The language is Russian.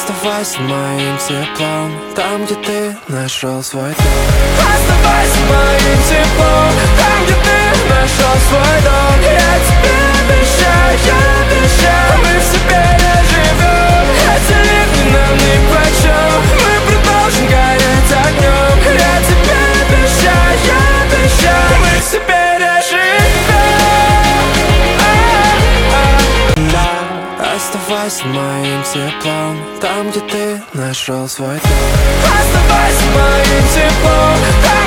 Оставайся моим теплом там, где ты нашел свой дом. Оставайся моим теплом там, где ты нашел свой дом. Я тебе обещаю, мы все переживем. Эти ливни нам нипочем, мы продолжим гореть огнем. Я тебе обещаю, мы все переживем. Оставайся моим теплом там, где ты нашел свой дом. Оставайся моим теплом там,